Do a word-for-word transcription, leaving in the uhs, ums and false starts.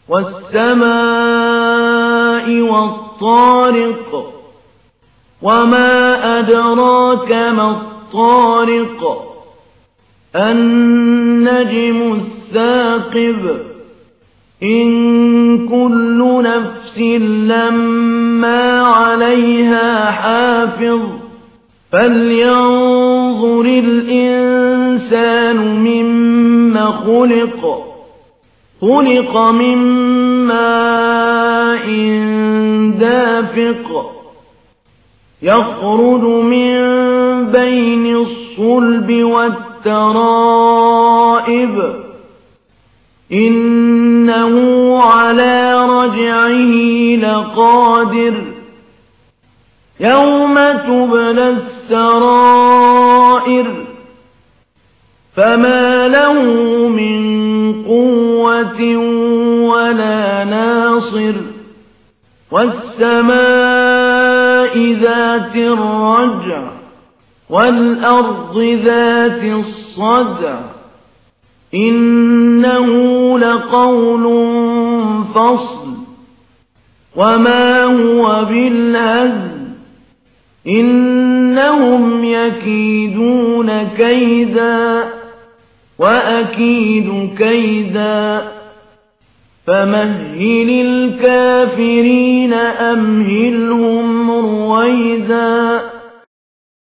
والسماء والطارق وما أدراك ما الطارق النجم الثاقب إن كل نفس لما عليها حافظ فلينظر الإنسان مما خلق خلق من ماء دافق يخرج من بين الصلب والترائب إنه على رجعه لقادر يوم تبلى السرائر فما له من قوة ولا ناصر والسماء ذات الرجع والأرض ذات الصدع إنه لقول فصل وما هو بالهزل إنهم يكيدون كيدا وأكيد كيدا فمهل الكافرين أمهلهم رويدا